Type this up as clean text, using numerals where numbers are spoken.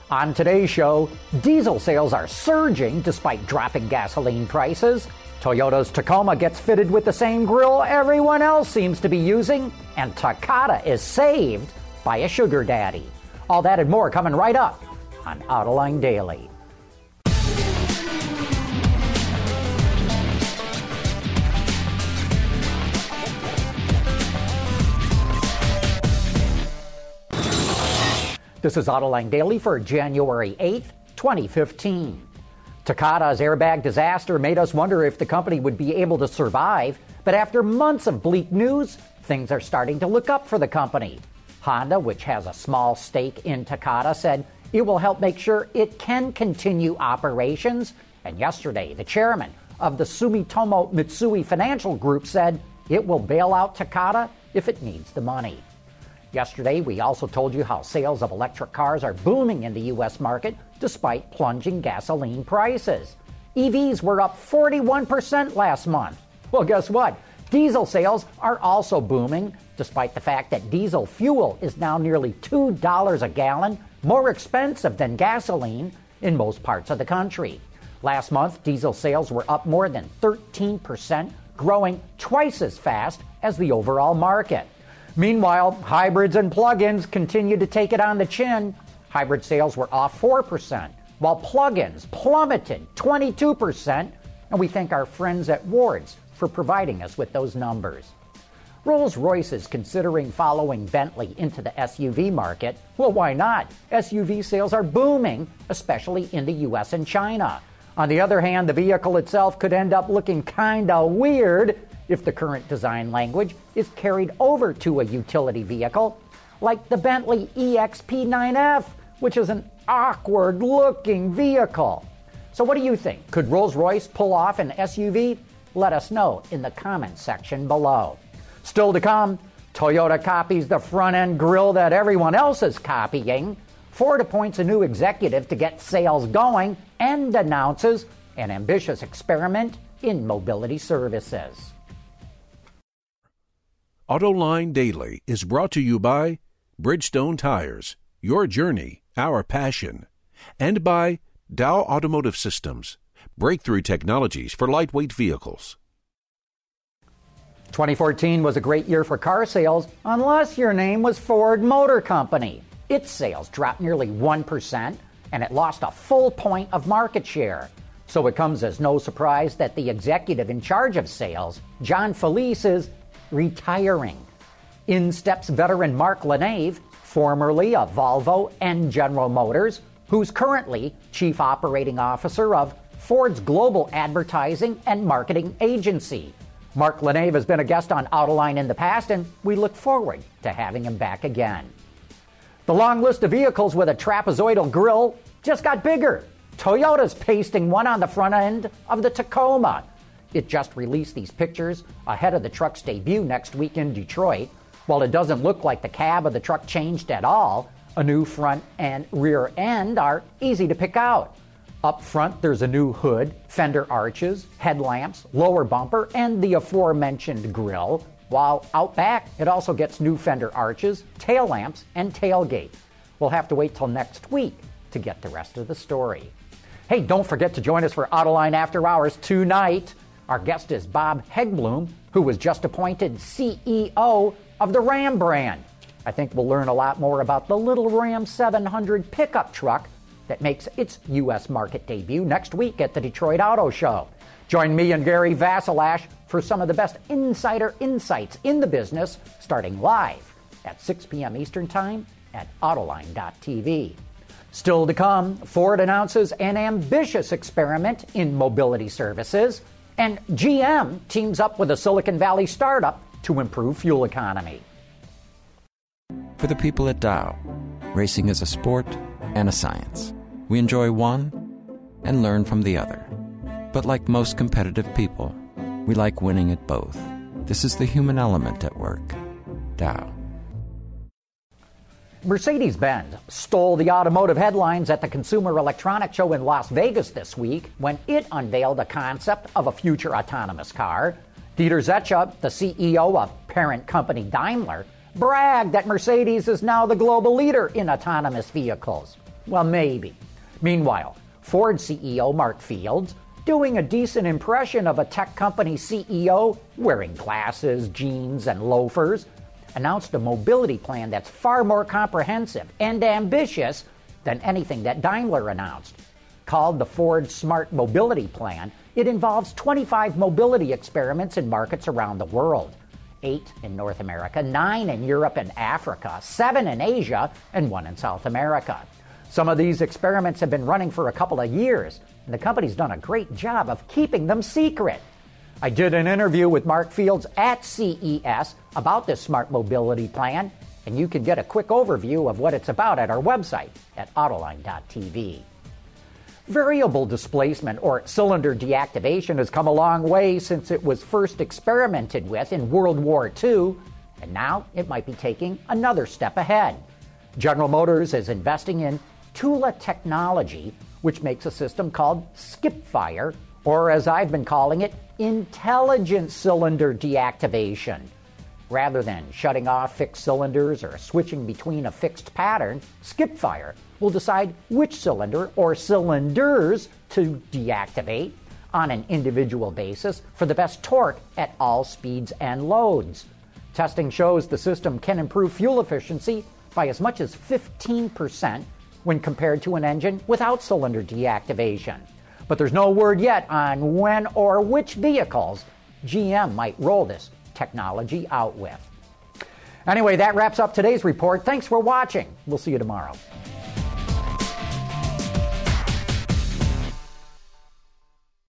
On today's show, diesel sales are surging despite dropping gasoline prices. Toyota's Tacoma gets fitted with the same grille everyone else seems to be using, and Takata is saved by a sugar daddy. All that and more coming right up on Autoline Daily. This is Autoline Daily for January 8th, 2015. Takata's airbag disaster made us wonder if the company would be able to survive, but after months of bleak news, things are starting to look up for the company. Honda, which has a small stake in Takata, said it will help make sure it can continue operations. And yesterday, the chairman of the Sumitomo Mitsui Financial Group said it will bail out Takata if it needs the money. Yesterday, we also told you how sales of electric cars are booming in the U.S. market despite plunging gasoline prices. EVs were up 41% last month. Well, guess what? Diesel sales are also booming despite the fact that diesel fuel is now nearly $2 a gallon, more expensive than gasoline in most parts of the country. Last month, diesel sales were up more than 13%, growing twice as fast as the overall market. Meanwhile, hybrids and plug-ins continue to take it on the chin. Hybrid sales were off 4%, while plug-ins plummeted 22%, and we thank our friends at Wards for providing us with those numbers. Rolls-Royce is considering following Bentley into the SUV market. Well, why not? SUV sales are booming, especially in the U.S. and China. On the other hand, the vehicle itself could end up looking kinda weird if the current design language is carried over to a utility vehicle, like the Bentley EXP9F, which is an awkward-looking vehicle. So what do you think? Could Rolls-Royce pull off an SUV? Let us know in the comments section below. Still to come, Toyota copies the front-end grille that everyone else is copying. Ford appoints a new executive to get sales going and announces an ambitious experiment in mobility services. Autoline Daily is brought to you by Bridgestone Tires, your journey, our passion, and by Dow Automotive Systems, breakthrough technologies for lightweight vehicles. 2014 was a great year for car sales, unless your name was Ford Motor Company. Its sales dropped nearly 1%, and it lost a full point of market share. So it comes as no surprise that the executive in charge of sales, John Felice, is retiring. In steps veteran Mark LaNeve, formerly of Volvo and General Motors, who's currently Chief Operating Officer of Ford's global advertising and marketing agency. Mark LaNeve has been a guest on Autoline in the past, and we look forward to having him back again. The long list of vehicles with a trapezoidal grille just got bigger. Toyota's pasting one on the front end of the Tacoma. It just released these pictures ahead of the truck's debut next week in Detroit. While it doesn't look like the cab of the truck changed at all, a new front and rear end are easy to pick out. Up front, there's a new hood, fender arches, headlamps, lower bumper, and the aforementioned grille. While out back, it also gets new fender arches, tail lamps, and tailgate. We'll have to wait till next week to get the rest of the story. Hey, don't forget to join us for Autoline After Hours tonight. Our guest is Bob Hegblum, who was just appointed CEO of the Ram brand. I think we'll learn a lot more about the little Ram 700 pickup truck that makes its U.S. market debut next week at the Detroit Auto Show. Join me and Gary Vasilash for some of the best insider insights in the business, starting live at 6 p.m. Eastern Time at Autoline.tv. Still to come, Ford announces an ambitious experiment in mobility services, and GM teams up with a Silicon Valley startup to improve fuel economy. For the people at Dow, racing is a sport and a science. We enjoy one and learn from the other. But like most competitive people, we like winning at both. This is the human element at work. Dow. Mercedes-Benz stole the automotive headlines at the Consumer Electronics Show in Las Vegas this week when it unveiled a concept of a future autonomous car. Dieter Zetsche, the CEO of parent company Daimler, bragged that Mercedes is now the global leader in autonomous vehicles. Well, maybe. Meanwhile, Ford CEO Mark Fields, doing a decent impression of a tech company CEO wearing glasses, jeans, and loafers, announced a mobility plan that's far more comprehensive and ambitious than anything that Daimler announced. Called the Ford Smart Mobility Plan, it involves 25 mobility experiments in markets around the world. 8 in North America, 9 in Europe and Africa, 7 in Asia, and 1 in South America. Some of these experiments have been running for a couple of years, and the company's done a great job of keeping them secret. I did an interview with Mark Fields at CES about this smart mobility plan, and you can get a quick overview of what it's about at our website at Autoline.tv. Variable displacement, or cylinder deactivation, has come a long way since it was first experimented with in World War II, and now it might be taking another step ahead. General Motors is investing in Tula Technology, which makes a system called SkipFire, or as I've been calling it, intelligent cylinder deactivation. Rather than shutting off fixed cylinders or switching between a fixed pattern, SkipFire will decide which cylinder or cylinders to deactivate on an individual basis for the best torque at all speeds and loads. Testing shows the system can improve fuel efficiency by as much as 15% when compared to an engine without cylinder deactivation. But there's no word yet on when or which vehicles GM might roll this technology out with. Anyway, that wraps up today's report. Thanks for watching. We'll see you tomorrow.